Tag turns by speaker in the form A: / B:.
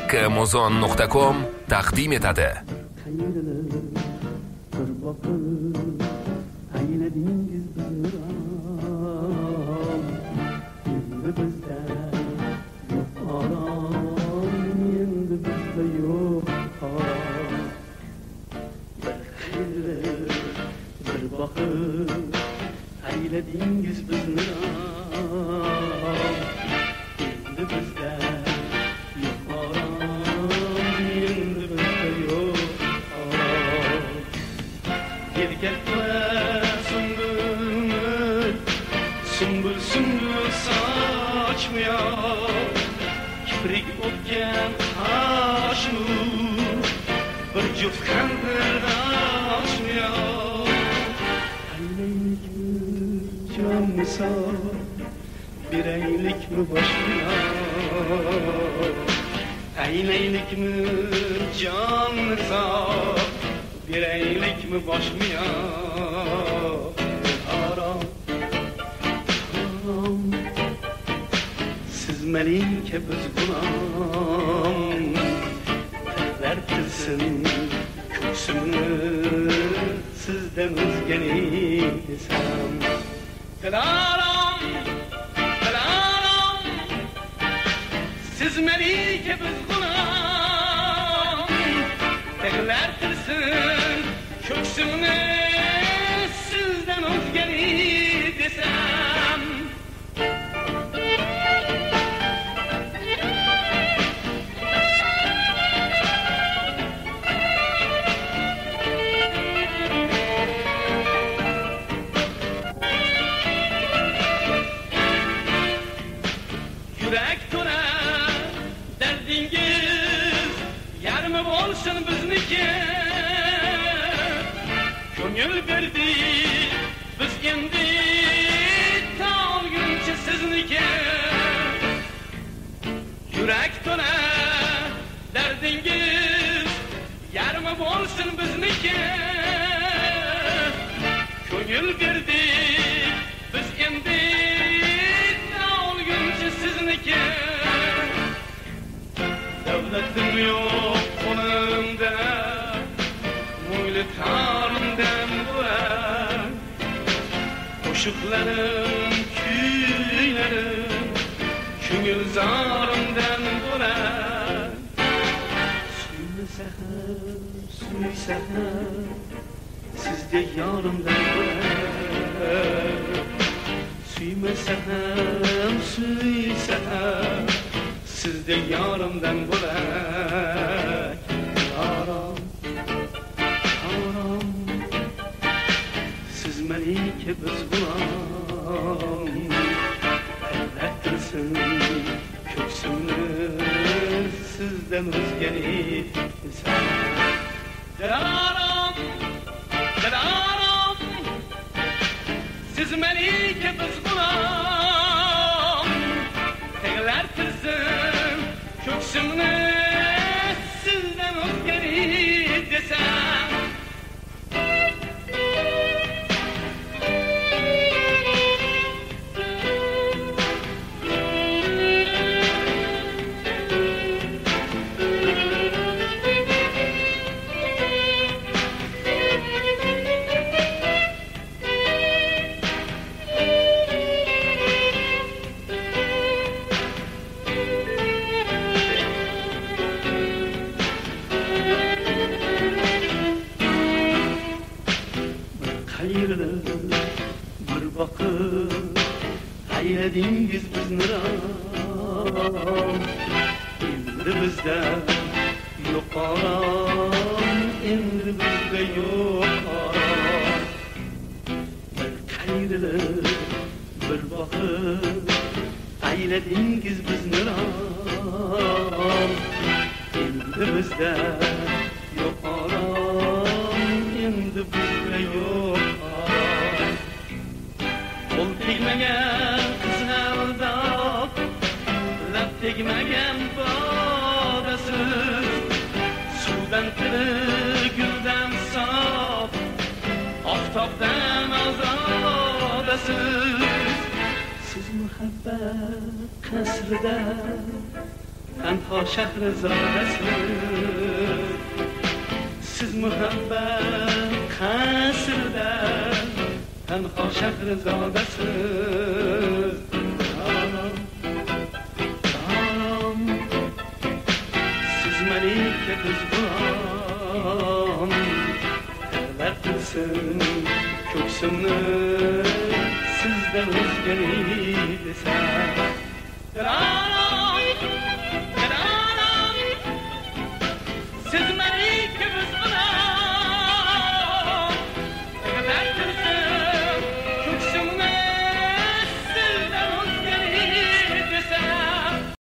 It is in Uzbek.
A: Makkmuzon.com taqdim etadi.
B: Ayladingiz bizni endi bizda yo'q orom, endi bizda yo'q orom. Yelkatma sumbul sochmıyor, kiprik o'tgan qoshmu bir juft qandir ochmıyor. Bireylikmi boşuna, aynaylikmi canlısa, bireylikmi boşmuya. Aram, siz melike biz gulam, vertirsin köksümü sizden özgeni desem. Dilaram, siz melike biz gulam, teklertirsin köksümünü sizden özgeni desem. Bizniki ko'ngil berdi biz endi tolguncha sizniki. Yurak to'la dardingiz yarmi bo'lsin bizniki. Ko'ngil berdi biz endi tolguncha sizniki. Davlatim yo'q qo'limda, mo'ylatarımdan bular, qo'shiqlarim, kuylarim, ko'ngil zorimdan bular. Suymasa ham, sizdek yorimdan bular. Suymasa ham, sizdek yorimdan bular. Aram, siz melike biz gulam, elbettirsin köksümünü sizden özgeni desem. Dilaram, siz melike biz gulam, elbettirsin köksümünü sizden özgeni desem. Bir bakıp ayladingiz bizni ram, endi bizda yo'q orom, endi bizda yo'q orom. Bir qayrilib bir bakıp ayladingiz bizni ram, endi bizda yo'q orom, endi bizda yo'q. Qo'l tegmagan qizg'aldab, lab tegmagan bodasiz, suvdan tili guldan sof, oftobdan ozodasiz. Siz muhabbat qasrida تنها شهر زادسیز siz muhabbat qasrida تنها شهر زادسیز siz malika kuzg'on taqlar qilsin ko'ksimni sizdan o'zgani desam